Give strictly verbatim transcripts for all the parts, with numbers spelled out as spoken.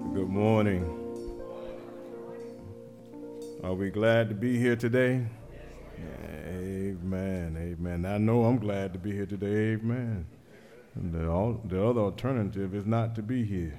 Good morning. Are we glad to be here today? Amen. Amen. I know I'm glad to be here today. Amen. And the, all, the other alternative is not to be here.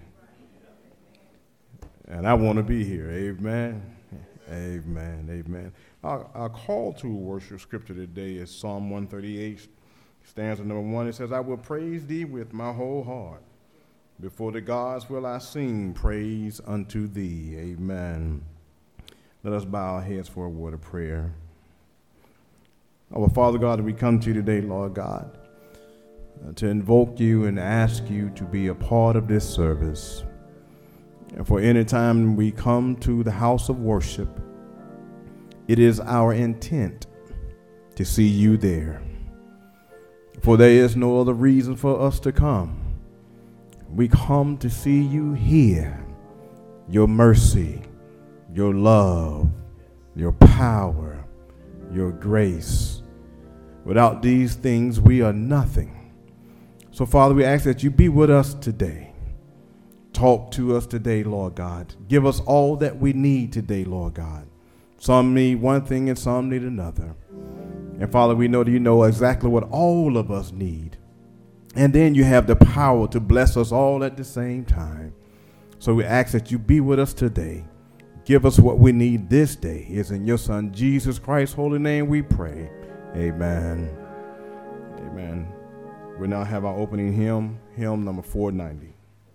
And I want to be here. Amen. Amen. Amen. Our, our call to worship scripture today is Psalm one thirty-eight, stanza number one. It says, I will praise thee with my whole heart. Before the gods will I sing praise unto thee. Amen. Let us bow our heads for a word of prayer. Our Father God, we come to you today, Lord God, uh, to invoke you and ask you to be a part of this service. And for any time we come to the house of worship, it is our intent to see you there. For there is no other reason for us to come. We come to see you here, your mercy, your love, your power, your grace. Without these things, we are nothing. So, Father, we ask that you be with us today. Talk to us today, Lord God. Give us all that we need today, Lord God. Some need one thing and some need another. And, Father, we know that you know exactly what all of us need. And then you have the power to bless us all at the same time. So we ask that you be with us today. Give us what we need this day. It's in your Son, Jesus Christ's holy name we pray. Amen. Amen. We now have our opening hymn, hymn number four ninety.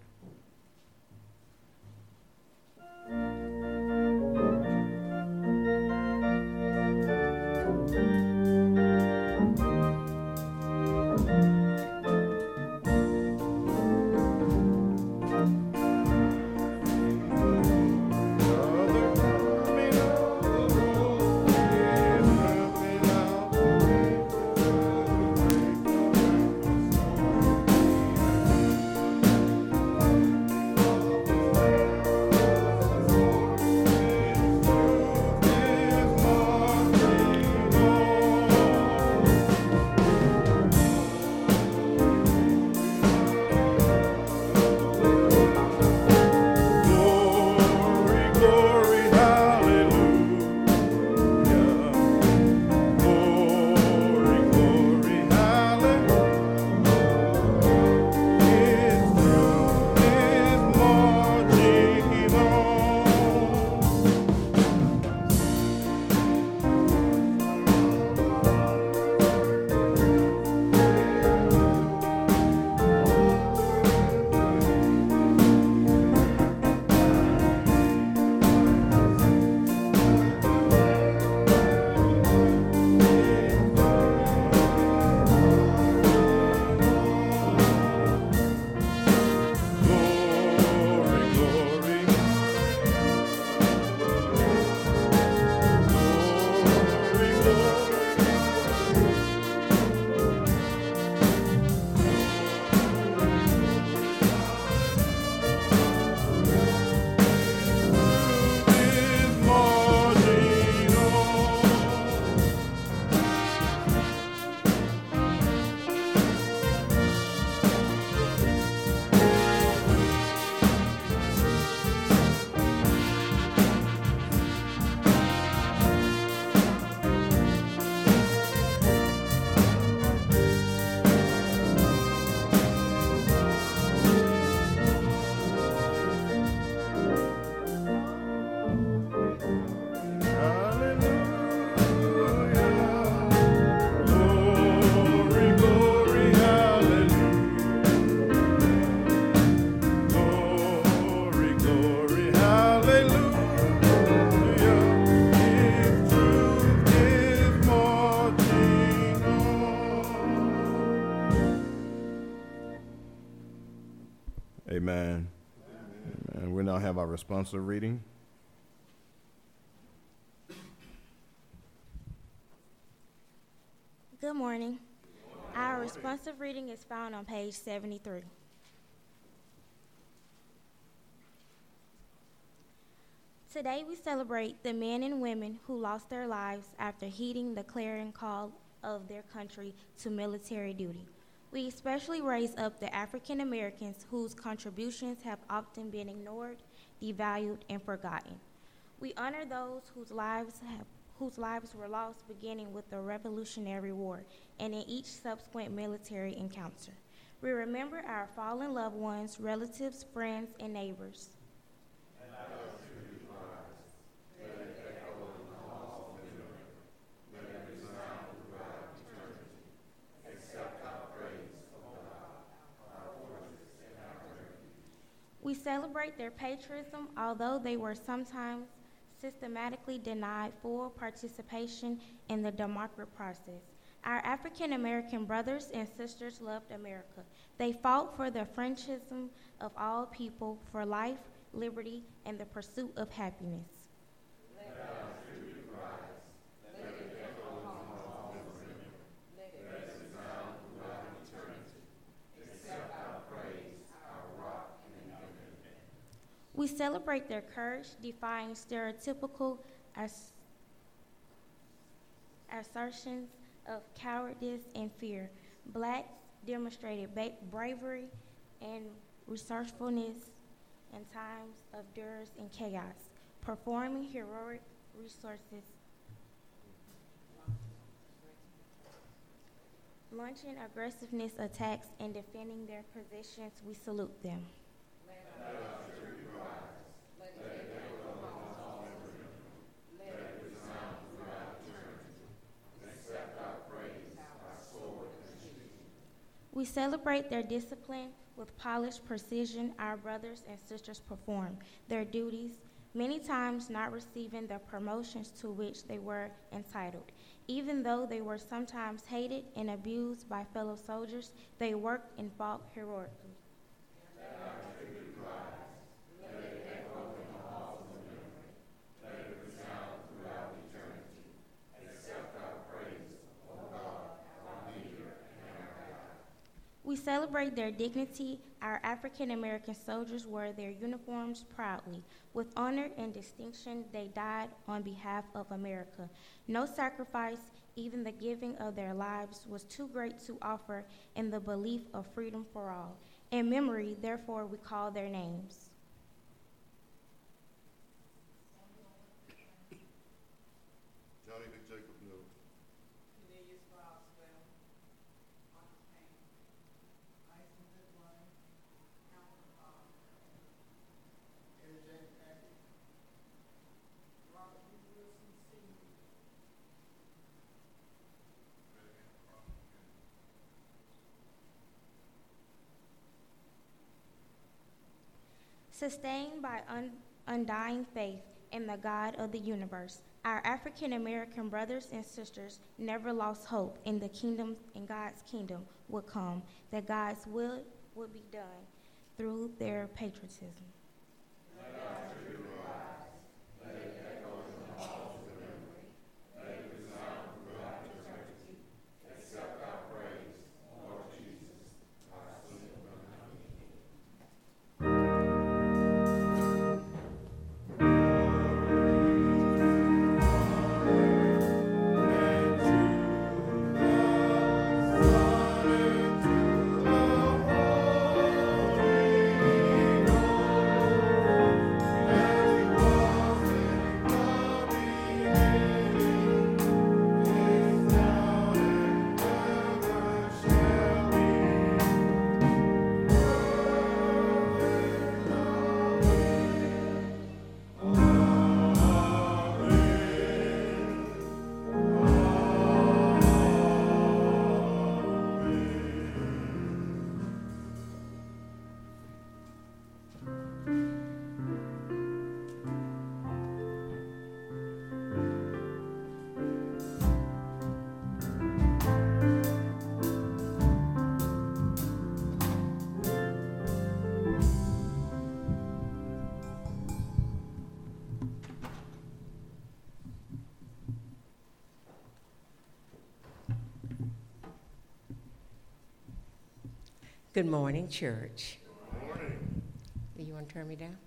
Amen. Amen. We now have our responsive reading. Good morning. Our responsive reading is found on page seventy-three. Today we celebrate the men and women who lost their lives after heeding the clarion call of their country to military duty. We especially raise up the African Americans whose contributions have often been ignored, devalued, and forgotten. We honor those whose lives have whose lives were lost beginning with the Revolutionary War and in each subsequent military encounter. We remember our fallen loved ones, relatives, friends, and neighbors. We celebrate their patriotism, although they were sometimes systematically denied full participation in the democratic process. Our African American brothers and sisters loved America. They fought for the friendship of all people, for life, liberty, and the pursuit of happiness. We celebrate their courage, defying stereotypical ass- assertions of cowardice and fear. Blacks demonstrated ba- bravery and resourcefulness in times of duress and chaos, performing heroic resources, launching aggressiveness attacks, and defending their positions. We salute them. We celebrate their discipline with polished precision. Our brothers and sisters perform their duties, many times not receiving the promotions to which they were entitled. Even though they were sometimes hated and abused by fellow soldiers, they worked and fought heroically. We celebrate their dignity. Our African American soldiers wore their uniforms proudly. With honor and distinction, they died on behalf of America. No sacrifice, even the giving of their lives, was too great to offer in the belief of freedom for all. In memory, therefore, we call their names. Johnny Dick Jacob Miller. Cornelius Boswell. Marcus Payne. Tyson Goodwine. Alvin Hall. Harry James Patrick. Robert E. Wilson Senior Sustained by un- undying faith in the God of the universe, our African American brothers and sisters never lost hope in the kingdom, in God's kingdom would come, that God's will would be done through their patriotism. Good morning, church. Good morning. Do you want to turn me down?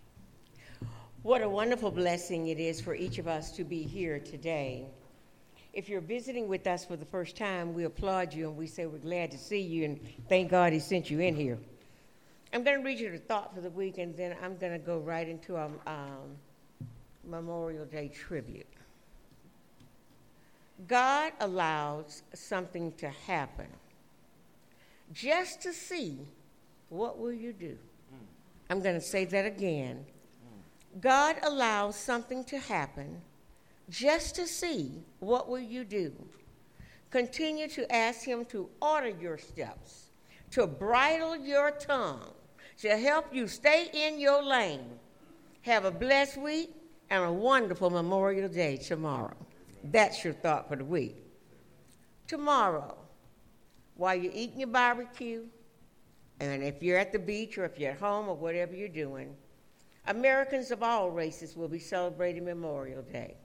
What a wonderful blessing it is for each of us to be here today. If you're visiting with us for the first time, we applaud you and we say we're glad to see you and thank God he sent you in here. I'm going to read you the thought for the week, and then I'm going to go right into our um, Memorial Day tribute. God allows something to happen just to see what will you do. Mm. I'm going to say that again. Mm. God allows something to happen just to see what will you do. Continue to ask him to order your steps, to bridle your tongue, to help you stay in your lane. Have a blessed week and a wonderful Memorial Day tomorrow. That's your thought for the week. Tomorrow, while you're eating your barbecue, and if you're at the beach or if you're at home or whatever you're doing, Americans of all races will be celebrating Memorial Day.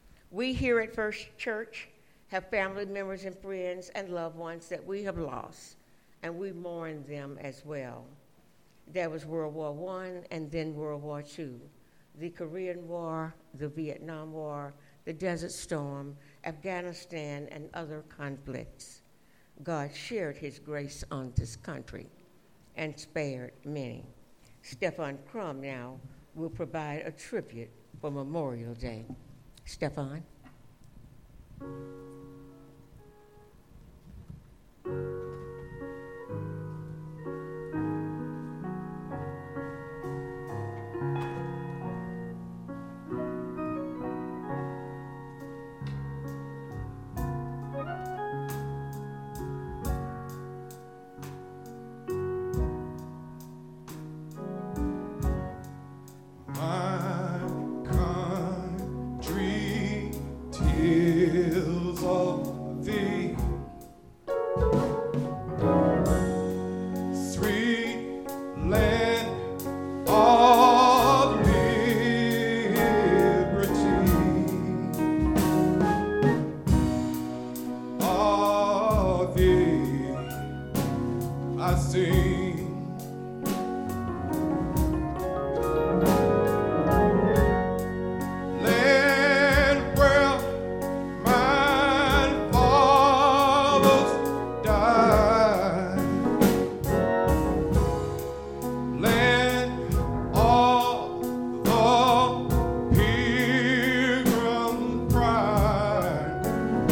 We here at First Church have family members and friends and loved ones that we have lost, and we mourn them as well. There was World War One and then World War Two, the Korean War, the Vietnam War, the Desert Storm, Afghanistan, and other conflicts. God shared his grace on this country and spared many. Stefan Crum now will provide a tribute for Memorial Day. Stefan.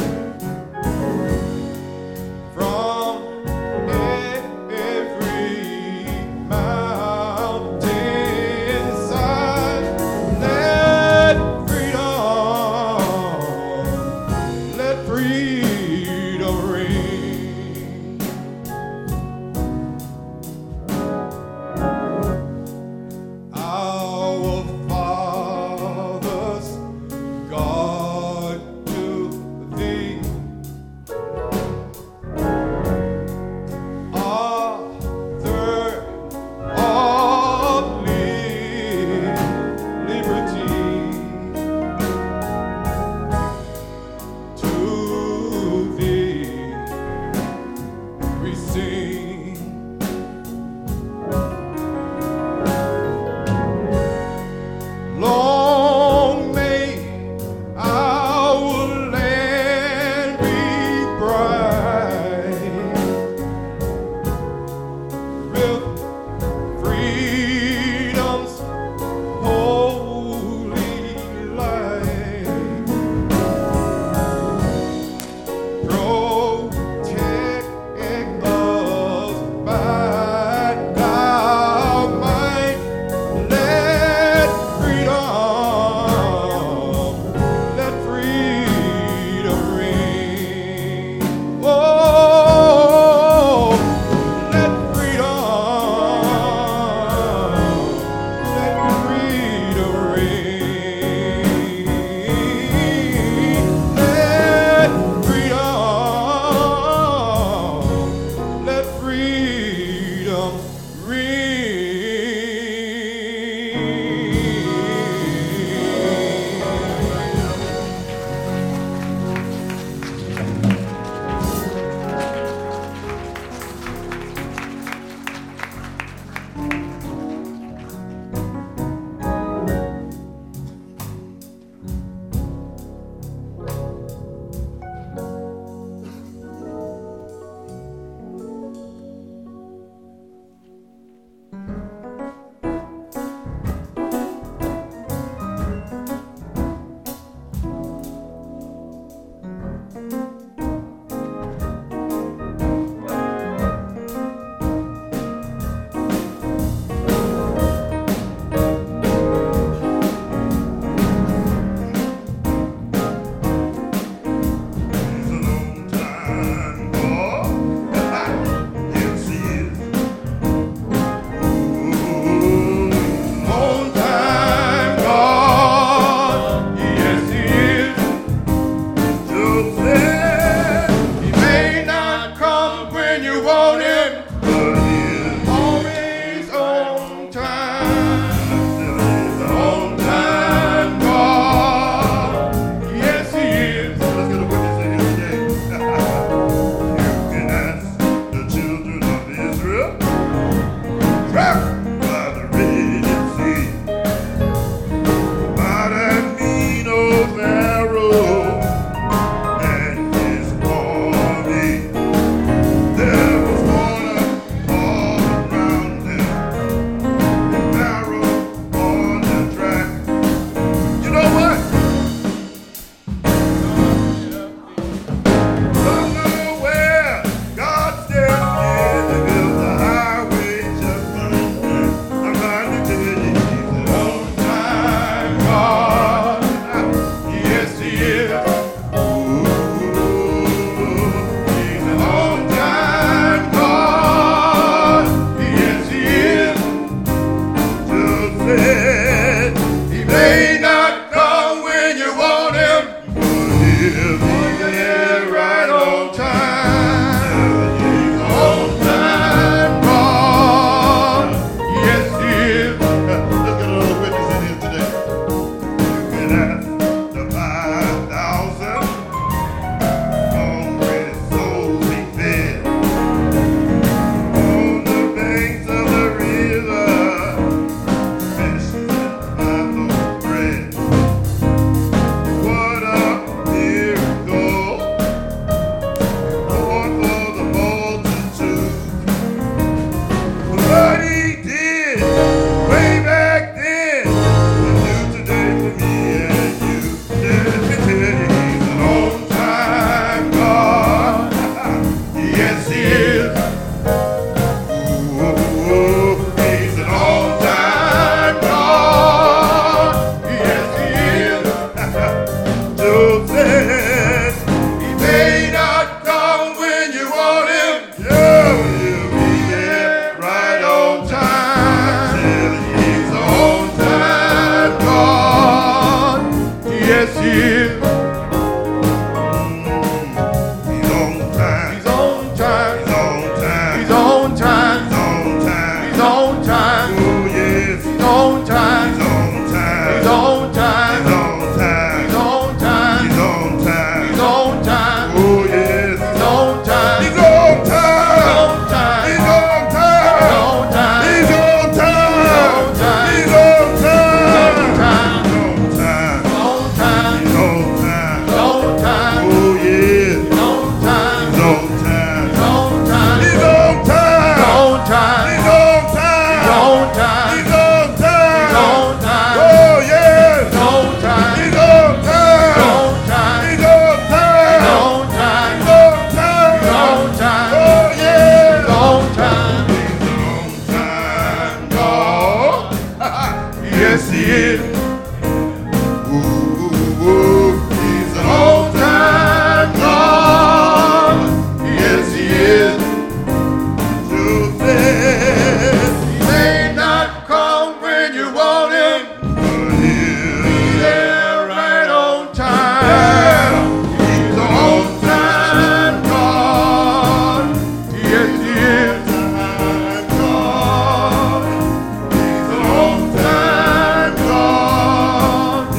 From every on time. He's on time. He's on time. He's on time. He's on time. Oh, yes. He's on time. He's on time. He's on time. He's on time. He's on time. He's on time. He's on time. Oh, yes. He's on time. He's on time, God. Yes, he is. Ooh, ooh, ooh. He's an on-time God. Yes, he is. To say He may not come when you want him. Be there right on time. He's an on-time God. Yes, he is. He's an on-time God.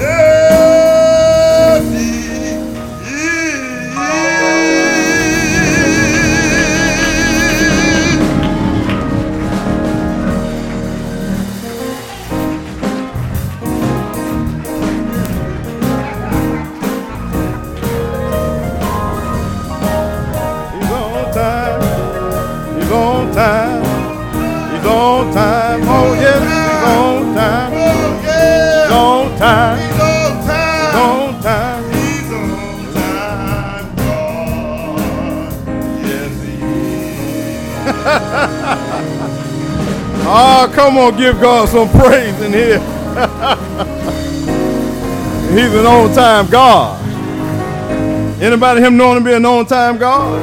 Oh, come on, give God some praise in here. He's an on-time God. Anybody him knowing to be an on-time God?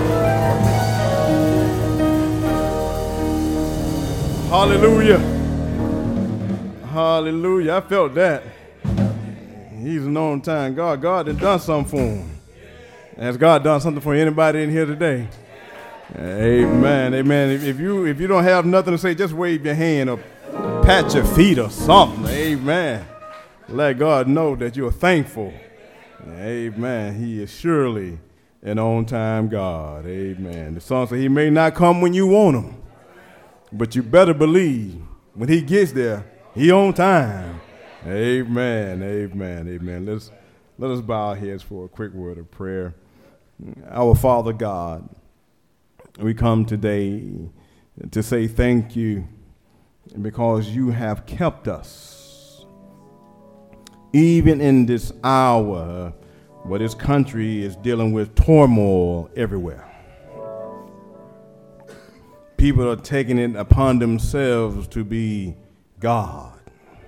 Hallelujah. Hallelujah. I felt that. He's an on-time God. God has done something for him. Has God done something for anybody in here today? Amen. Amen. If, if you if you don't have nothing to say, just wave your hand or pat your feet or something. Amen. Let God know that you're thankful. Amen. He is surely an on-time God. Amen. The song says he may not come when you want him, but you better believe when he gets there, he on time. Amen. Amen. Amen. Let's let us bow our heads for a quick word of prayer. Our Father God, we come today to say thank you because you have kept us. Even in this hour where this country is dealing with turmoil everywhere. People are taking it upon themselves to be God,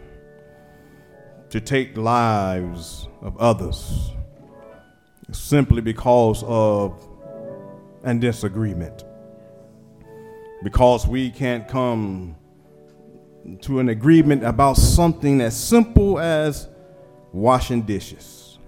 to take lives of others simply because of a disagreement. Because we can't come to an agreement about something as simple as washing dishes.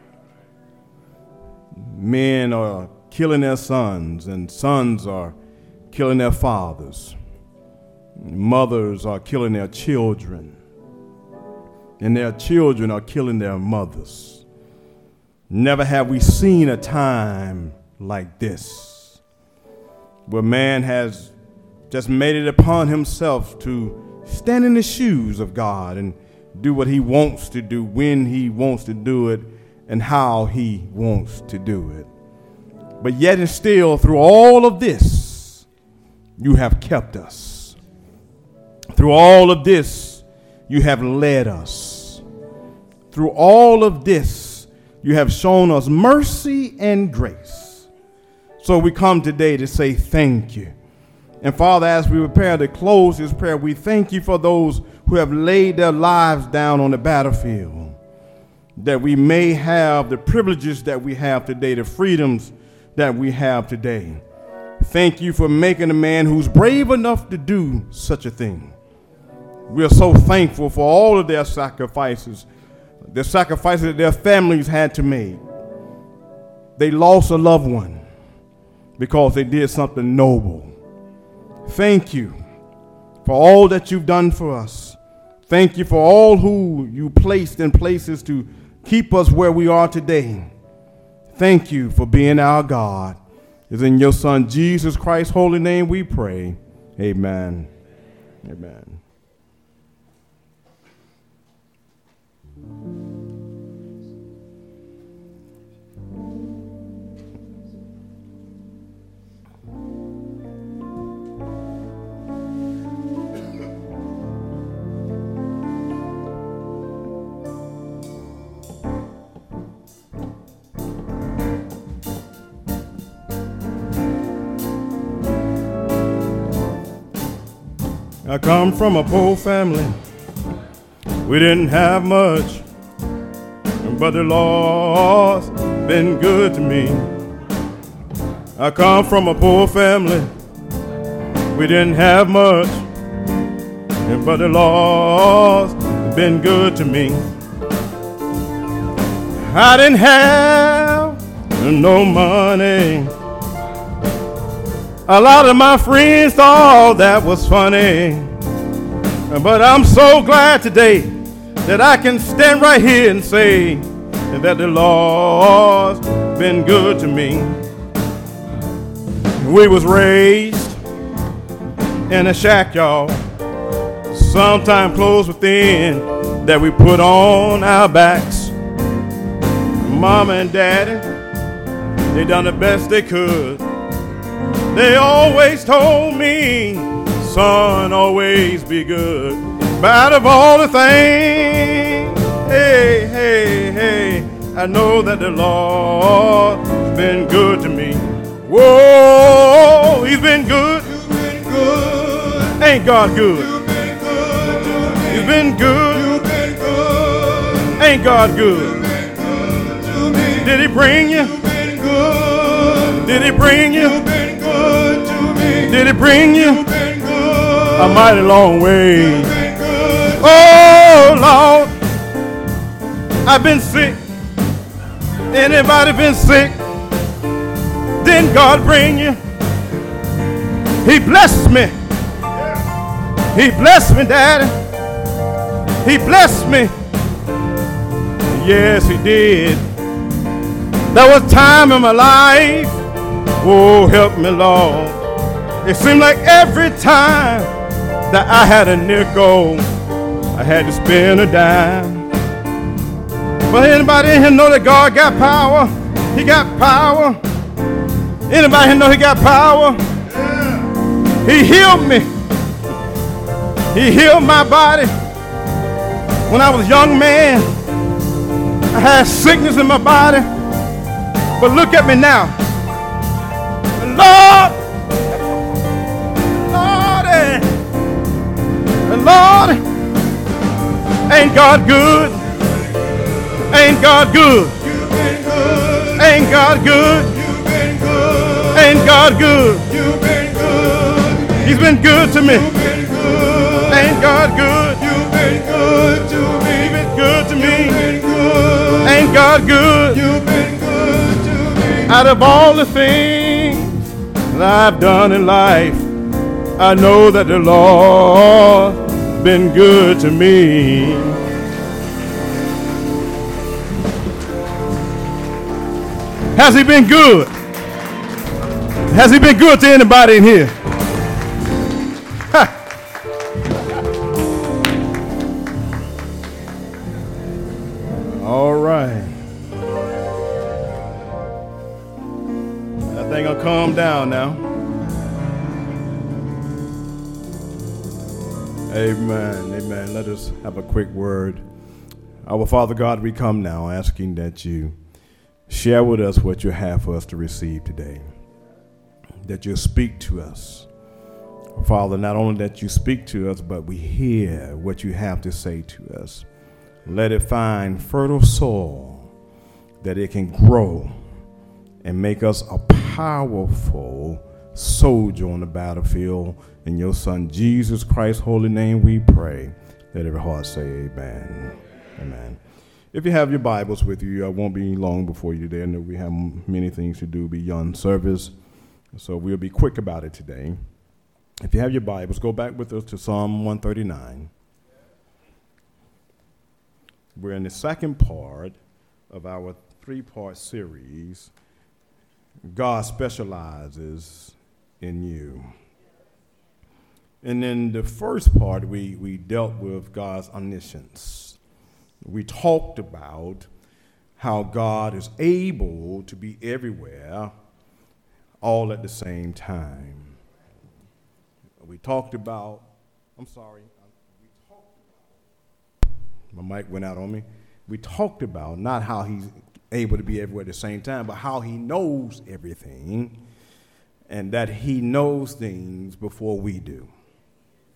Men are killing their sons, and sons are killing their fathers. Mothers are killing their children, and their children are killing their mothers. Never have we seen a time like this, where man has just made it upon himself to stand in the shoes of God and do what he wants to do, when he wants to do it, and how he wants to do it. But yet and still, through all of this, you have kept us. Through all of this, you have led us. Through all of this, you have shown us mercy and grace. So we come today to say thank you. And Father, as we prepare to close this prayer, we thank you for those who have laid their lives down on the battlefield, that we may have the privileges that we have today, the freedoms that we have today. Thank you for making a man who's brave enough to do such a thing. We are so thankful for all of their sacrifices, the sacrifices that their families had to make. They lost a loved one because they did something noble. Thank you for all that you've done for us. Thank you for all who you placed in places to keep us where we are today. Thank you for being our God. It's in your Son, Jesus Christ's holy name we pray. Amen. Amen. I come from a poor family. We didn't have much, but the Lord's been good to me. I come from a poor family. We didn't have much, but the Lord's been good to me. I didn't have no money. A lot of my friends thought that was funny. But I'm so glad today that I can stand right here and say that the Lord's been good to me. We was raised in a shack, y'all, sometime clothes within that we put on our backs. Mama and Daddy, they done the best they could. They always told me, son, always be good. But out of all the things, hey, hey, hey, I know that the Lord's been good to me. Whoa, he's been good. You've been good. Ain't God good? You've been good to me. He's been good. You've been good. Ain't God good? You've been good to me. Did he bring you? You've been good. Did he bring you? You've been good to me. Did he bring you? You've been good. A mighty long way. You've been good. Oh, Lord, I've been sick. Anybody been sick? Didn't God bring you? He blessed me. He blessed me, Daddy. He blessed me. Yes, he did. There was time in my life. Oh, help me, Lord. It seemed like every time that I had a nickel, I had to spend a dime. But anybody in here know that God got power? He got power. Anybody here know he got power? He healed me. He healed my body. When I was a young man, I had sickness in my body. But look at me now. Lord, Lord, Lord, ain't God good? Ain't God good? You've been good. Ain't God good? You've been good. Ain't God good? You've been good. He's been good to me. You've been good. Ain't God good? You've been good to me. He's been good to You've me. been good. Ain't God good? You've been good to me. Out of all the things that I've done in life, I know that the Lord's been good to me. Has he been good? Has he been good to anybody in here? Ha. All right. That thing will calm down now. Amen. Amen. Let us have a quick word. Our Father God, we come now asking that you share with us what you have for us to receive today. That you speak to us. Father, not only that you speak to us, but we hear what you have to say to us. Let it find fertile soil that it can grow and make us a powerful soldier on the battlefield. In your Son, Jesus Christ's holy name we pray. Let every heart say amen. Amen. If you have your Bibles with you, I won't be long before you there. I know we have many things to do beyond service, so we'll be quick about it today. If you have your Bibles, go back with us to Psalm one thirty-nine. We're in the second part of our three-part series, God Specializes in You. And in the first part, we, we dealt with God's omniscience. We talked about how God is able to be everywhere all at the same time. We talked about, I'm sorry, we talked about, my mic went out on me. We talked about not how he's able to be everywhere at the same time, but how he knows everything and that he knows things before we do.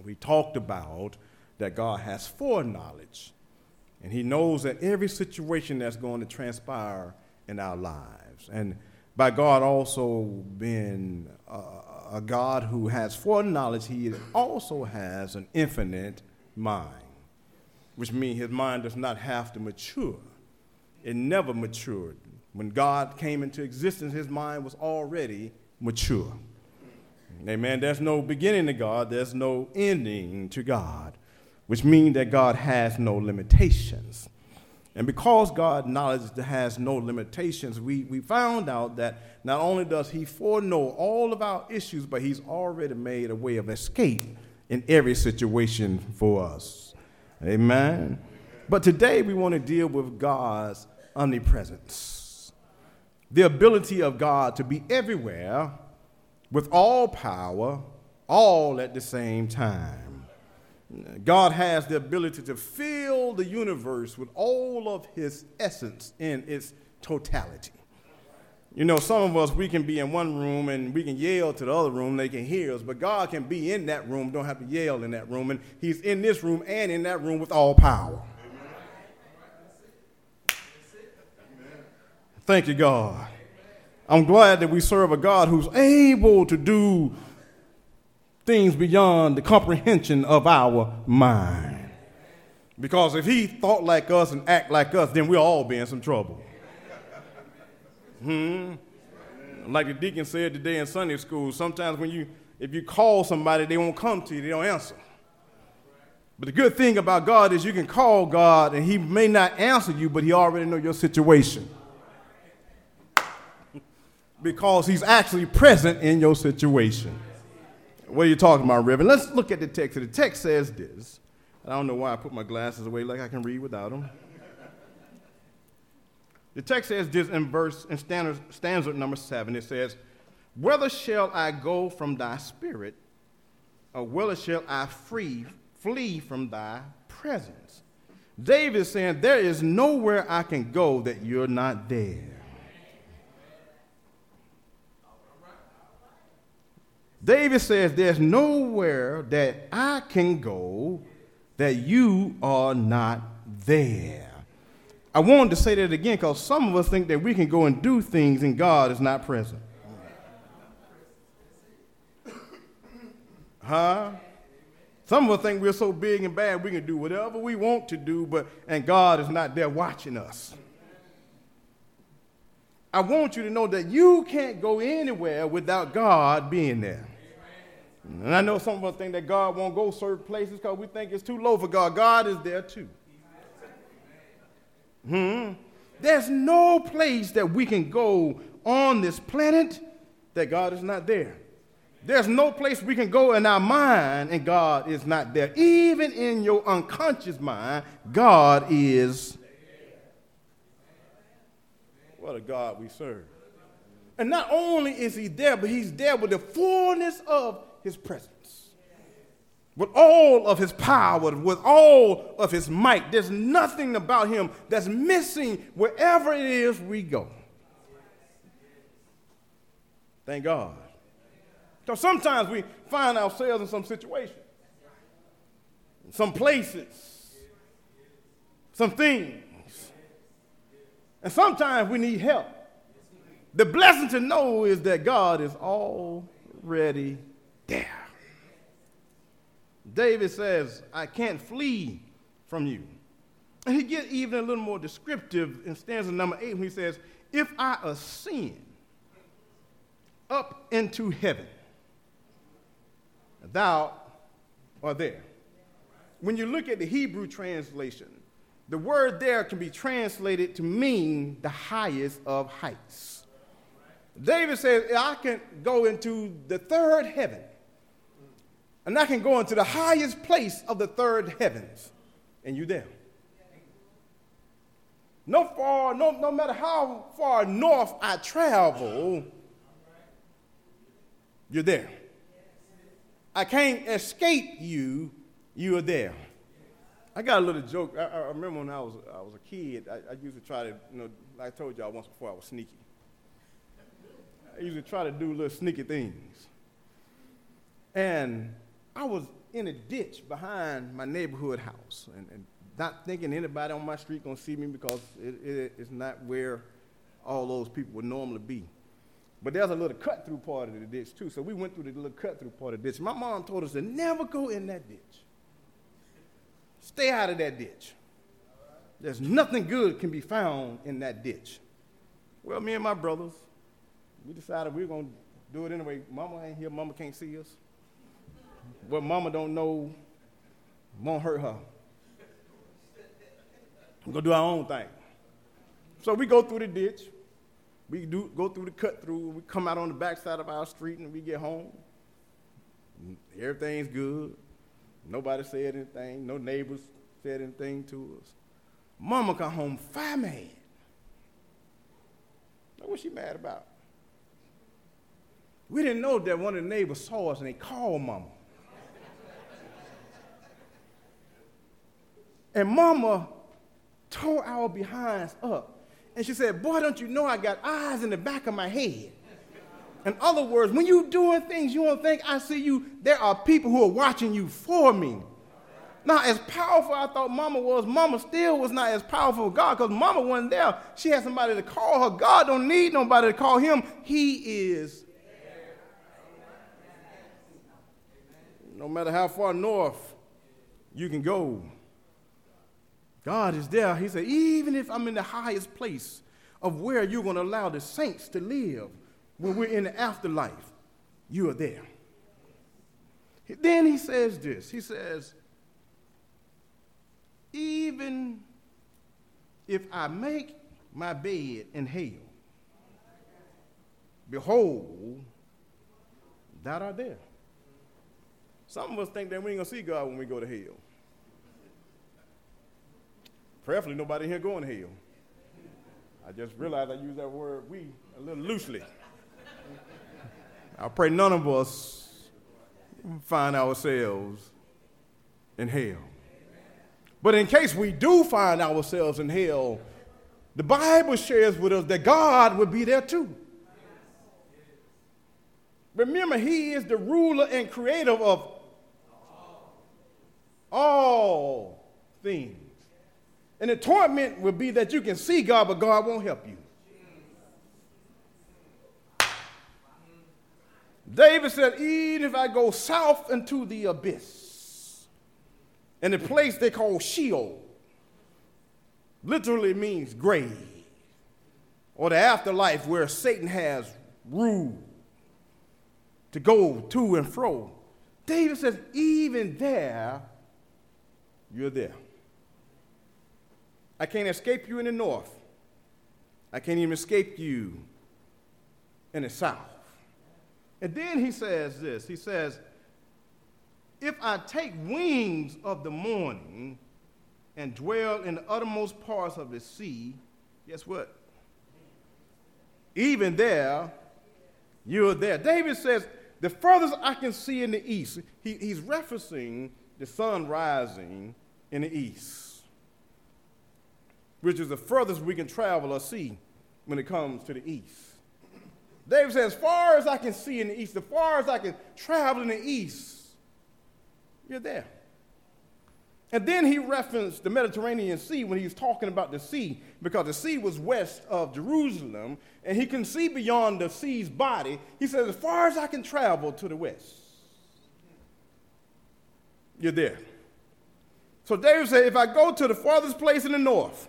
we talked about that God has foreknowledge, and he knows that every situation that's going to transpire in our lives. And by God also being a, a God who has foreknowledge, he also has an infinite mind, which means his mind does not have to mature. It never matured. When God came into existence, his mind was already mature. Amen. There's no beginning to God. There's no ending to God, which means that God has no limitations. And because God's knowledge has no limitations, we, we found out that not only does he foreknow all of our issues, but he's already made a way of escape in every situation for us. Amen. But today we want to deal with God's omnipresence, the ability of God to be everywhere with all power, all at the same time. God has the ability to fill the universe with all of his essence in its totality. You know, some of us, we can be in one room and we can yell to the other room, they can hear us, but God can be in that room, don't have to yell in that room, and he's in this room and in that room with all power. Thank you, God. I'm glad that we serve a God who's able to do things beyond the comprehension of our mind. Because if he thought like us and act like us, then we'll all be in some trouble. Hmm. Like the deacon said today in Sunday school, sometimes when you, if you call somebody, they won't come to you, they don't answer. But the good thing about God is you can call God and he may not answer you, but he already knows your situation. Because he's actually present in your situation. What are you talking about, Reverend? Let's look at the text. The text says this. I don't know why I put my glasses away like I can read without them. The text says this in verse, in stanza, stanza number seven. It says, "Whether shall I go from thy spirit, or whether shall I free, flee from thy presence?" David is saying, there is nowhere I can go that you're not there. David says, there's nowhere that I can go that you are not there. I wanted to say that again because some of us think that we can go and do things and God is not present. Huh? Some of us think we're so big and bad we can do whatever we want to do, but and God is not there watching us. I want you to know that you can't go anywhere without God being there. And I know some of us think that God won't go certain places because we think it's too low for God. God is there too. Hmm. There's no place that we can go on this planet that God is not there. There's no place we can go in our mind and God is not there. Even in your unconscious mind, God is. What a God we serve. And not only is he there, but he's there with the fullness of his presence. With all of his power, with all of his might. There's nothing about him that's missing wherever it is we go. Thank God. So sometimes we find ourselves in some situations, some places, some things. And sometimes we need help. The blessing to know is that God is already there. David says, I can't flee from you. And he gets even a little more descriptive in stanza number eight when he says, if I ascend up into heaven, thou art there. When you look at the Hebrew translation, the word there can be translated to mean the highest of heights. David says, I can go into the third heaven, and I can go into the highest place of the third heavens, and you're there. No far, no, no matter how far north I travel, you're there. I can't escape you, you are there. I got a little joke. I, I remember when I was I was a kid, I, I used to try to, you know, like I told y'all once before, I was sneaky. I used to try to do little sneaky things. And I was in a ditch behind my neighborhood house, and, and not thinking anybody on my street gonna see me because it, it, it's not where all those people would normally be. But there's a little cut-through part of the ditch, too. So we went through the little cut-through part of the ditch. My mom told us to never go in that ditch. Stay out of that ditch. There's nothing good can be found in that ditch. Well, me and my brothers, we decided we were going to do it anyway. Mama ain't here. Mama can't see us. What mama don't know won't hurt her. We're going to do our own thing. So we go through the ditch. We do go through the cut through. We come out on the backside of our street and we get home. Everything's good. Nobody said anything. No neighbors said anything to us. Mama come home fire mad. Now, what's she mad about? We didn't know that one of the neighbors saw us and they called Mama. And Mama tore our behinds up. And she said, boy, don't you know I got eyes in the back of my head? In other words, when you're doing things you don't think I see you, there are people who are watching you for me. Now, as powerful I thought Mama was, Mama still was not as powerful as God because Mama wasn't there. She had somebody to call her. God don't need nobody to call him. He is. No matter how far north you can go, God is there. He said, even if I'm in the highest place of where you're going to allow the saints to live when we're in the afterlife, you are there. Then he says this. He says, even if I make my bed in hell, behold, that are there. Some of us think that we ain't going to see God when we go to hell. Prayerfully, nobody here going to hell. I just realized I used that word we a little loosely. I pray none of us find ourselves in hell. But in case we do find ourselves in hell, the Bible shares with us that God will be there too. Remember, he is the ruler and creator of all things. And the torment will be that you can see God, but God won't help you. David said, even if I go south into the abyss, and the place they call Sheol, literally means grave, or the afterlife where Satan has rule to go to and fro. David says, even there, you're there. I can't escape you in the north. I can't even escape you in the south. And then he says this. He says, if I take wings of the morning and dwell in the uttermost parts of the sea, guess what? Even there, you're there. David says, the furthest I can see in the east, he, he's referencing the sun rising in the east, which is the furthest we can travel or see when it comes to the east. David says, as far as I can see in the east, as far as I can travel in the east, you're there. And then he referenced the Mediterranean Sea when he was talking about the sea, because the sea was west of Jerusalem, and he couldn't see beyond the sea's body. He says, as far as I can travel to the west, you're there. So David said, if I go to the farthest place in the north,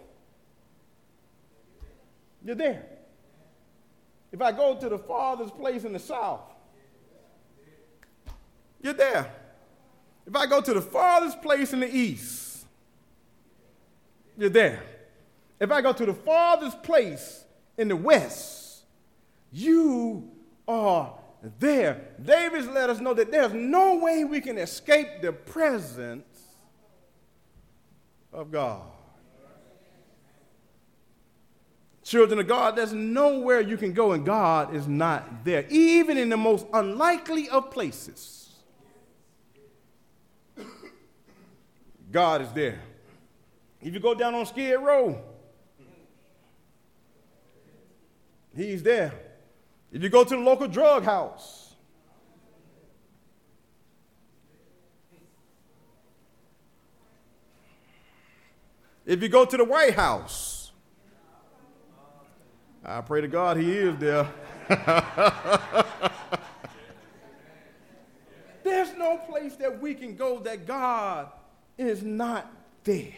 you're there. If I go to the farthest place in the south, you're there. If I go to the farthest place in the east, you're there. If I go to the farthest place in the west, you are there. David's let us know that there's no way we can escape the presence of God. Children of God, there's nowhere you can go and God is not there, even in the most unlikely of places. God is there. If you go down on Skid Row, he's there. If you go to the local drug house, If you go to the White House, I pray to God he is there. There's no place that we can go that God is not there.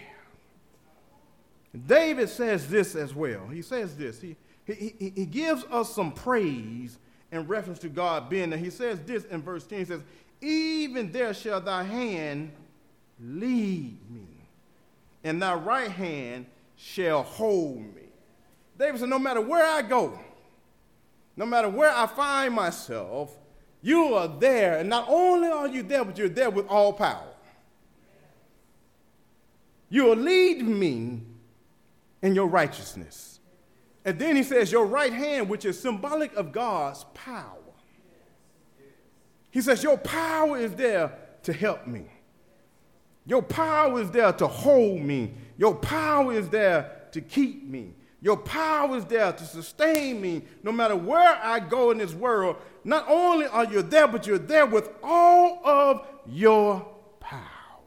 David says this as well. He says this. He, he, he, he gives us some praise in reference to God being there. He says this in verse ten. He says, even there shall thy hand lead me, and thy right hand shall hold me. David said, no matter where I go, no matter where I find myself, you are there. And not only are you there, but you're there with all power. You will lead me in your righteousness. And then he says, your right hand, which is symbolic of God's power. He says, your power is there to help me. Your power is there to hold me. Your power is there to keep me. Your power is there to sustain me no matter where I go in this world. Not only are you there, but you're there with all of your power.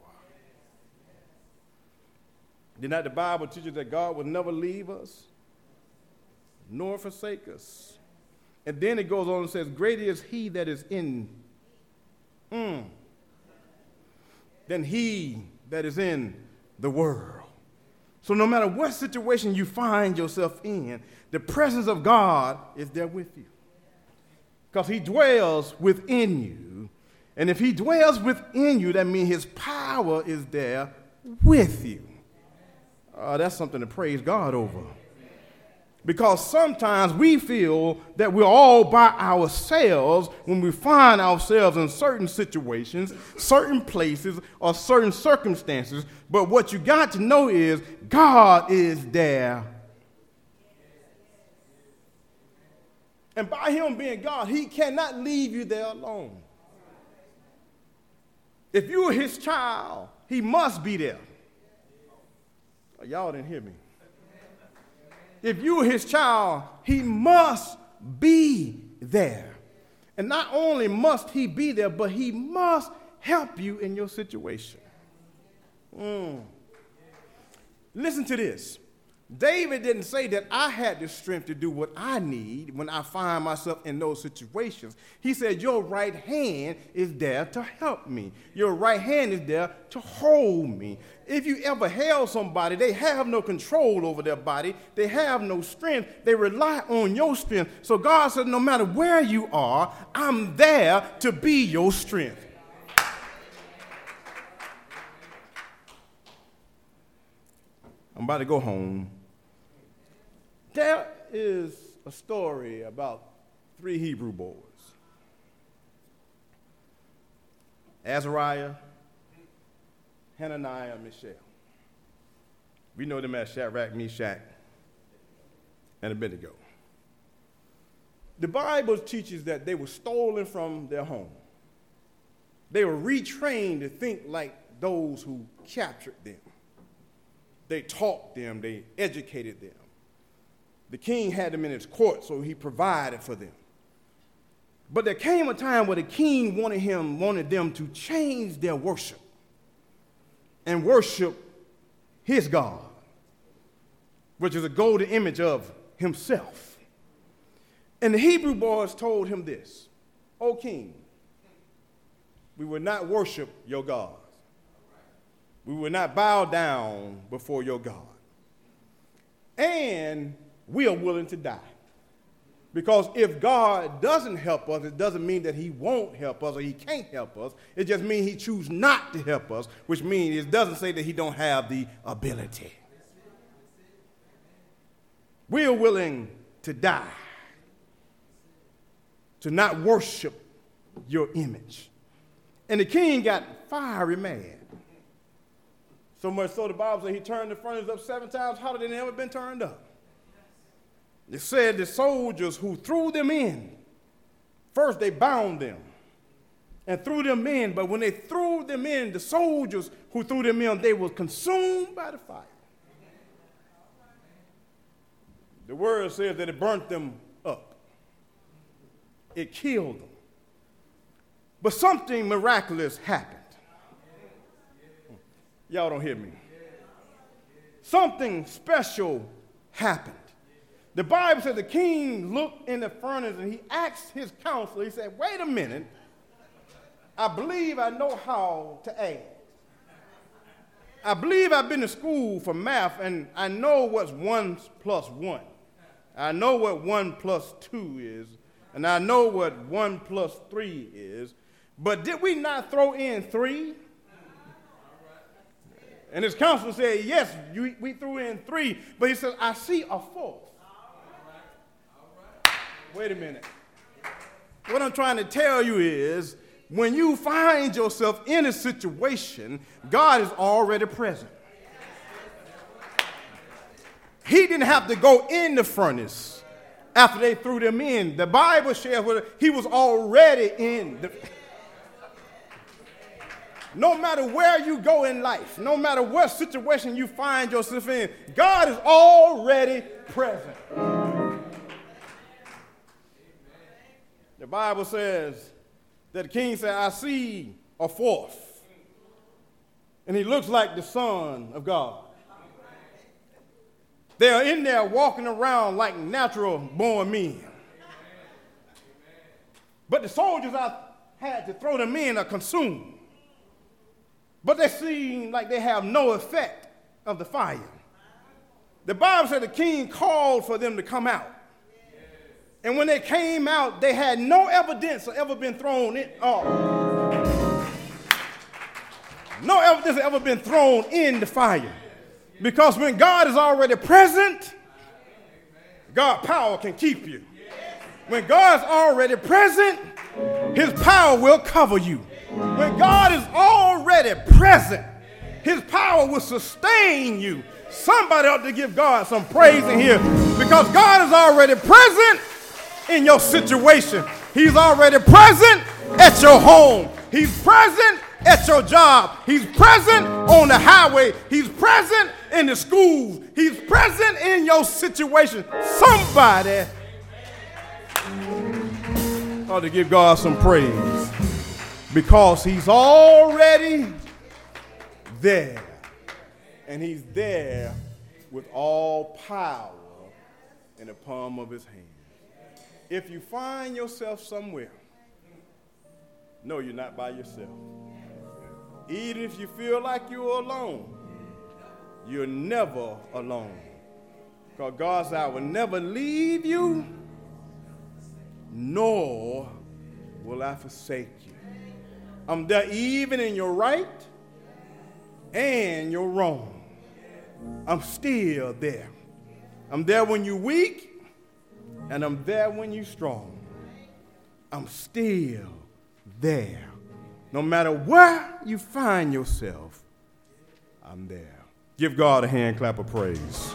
Did not the Bible teach us that God will never leave us nor forsake us? And then it goes on and says, greater is he that is in mm, than he that is in the world. So no matter what situation you find yourself in, the presence of God is there with you. Because he dwells within you. And if he dwells within you, that means his power is there with you. Uh, that's something to praise God over. Because sometimes we feel that we're all by ourselves when we find ourselves in certain situations, certain places, or certain circumstances. But what you got to know is God is there. And by him being God, he cannot leave you there alone. If you are his child, he must be there. Oh, y'all didn't hear me. If you are his child, he must be there. And not only must he be there, but he must help you in your situation. Mm. Listen to this. David didn't say that I had the strength to do what I need when I find myself in those situations. He said, your right hand is there to help me. Your right hand is there to hold me. If you ever held somebody, they have no control over their body. They have no strength. They rely on your strength. So God said, no matter where you are, I'm there to be your strength. I'm about to go home. There is a story about three Hebrew boys. Azariah, Hananiah, and Mishael. We know them as Shadrach, Meshach, and Abednego. The Bible teaches that they were stolen from their home. They were retrained to think like those who captured them. They taught them, they educated them. The king had them in his court, so he provided for them. But there came a time where the king wanted him, wanted them to change their worship and worship his God, which is a golden image of himself. And the Hebrew boys told him this, O king, we will not worship your gods. We will not bow down before your God. And we are willing to die. Because if God doesn't help us, it doesn't mean that he won't help us or he can't help us. It just means he chooses not to help us, which means it doesn't say that he don't have the ability. We are willing to die, to not worship your image. And the king got fiery mad. So much so the Bible says he turned the furnace up seven times hotter than it ever been turned up. It said the soldiers who threw them in, first they bound them and threw them in, but when they threw them in, the soldiers who threw them in, they were consumed by the fire. The word says that it burnt them up. It killed them. But something miraculous happened. Y'all don't hear me. something special happened. The Bible said the king looked in the furnace and he asked his counselor, he said, wait a minute, I believe I know how to add. I believe I've been to school for math and I know what's one plus one. I know what one plus two is, and I know what one plus three is, but did we not throw in three? And his counselor said, yes, you, we threw in three, but he said, I see a fourth. Wait a minute. What I'm trying to tell you is, when you find yourself in a situation, God is already present. He didn't have to go in the furnace after they threw them in. The Bible shares with us, he was already in the. No matter where you go in life, no matter what situation you find yourself in, God is already present. The Bible says that the king said, I see a fourth, and he looks like the Son of God. They are in there walking around like natural born men. But the soldiers I had to throw them in are consumed. But they seem like they have no effect of the fire. The Bible said the king called for them to come out. And when they came out, they had no evidence of ever been thrown in. Oh. No evidence of ever been thrown in the fire. Because when God is already present, God's power can keep you. When God's already present, his power will cover you. When God is already present, his power will sustain you. Somebody ought to give God some praise in here, because God is already present in your situation. He's already present at your home. He's present at your job. He's present on the highway. He's present in the schools. He's present in your situation. Somebody ought to give God some praise, because he's already there. And he's there with all power in the palm of his hand. If you find yourself somewhere, no, you're not by yourself. Even if you feel like you're alone, you're never alone. Because God said, I will never leave you, nor will I forsake you. I'm there even in your right and your wrong. I'm still there. I'm there when you're weak, and I'm there when you're strong. I'm still there. No matter where you find yourself, I'm there. Give God a hand clap of praise.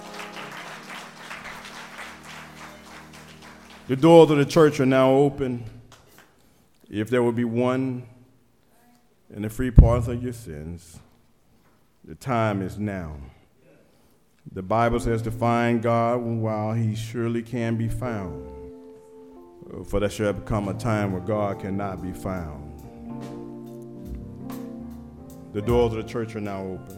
The doors of the church are now open. If there will be one in the free pardon of your sins, the time is now. The Bible says to find God while he surely can be found, for there shall become a time where God cannot be found. The doors of the church are now open.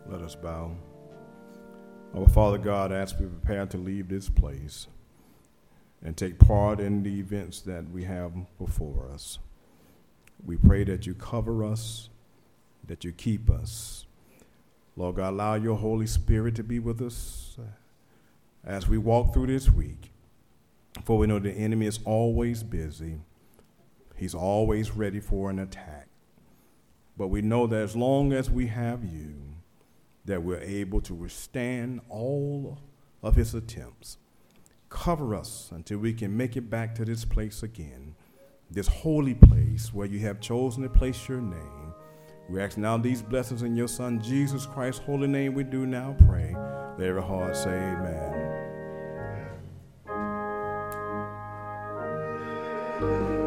Let us bow. Our Father God, as we prepare to leave this place and take part in the events that we have before us, we pray that you cover us, that you keep us. Lord God, allow your Holy Spirit to be with us as we walk through this week. For we know the enemy is always busy. He's always ready for an attack. But we know that as long as we have you, that we're able to withstand all of his attempts. Cover us until we can make it back to this place again, this holy place where you have chosen to place your name. We ask now these blessings in your Son, Jesus Christ's holy name we do now pray. Let every heart say amen.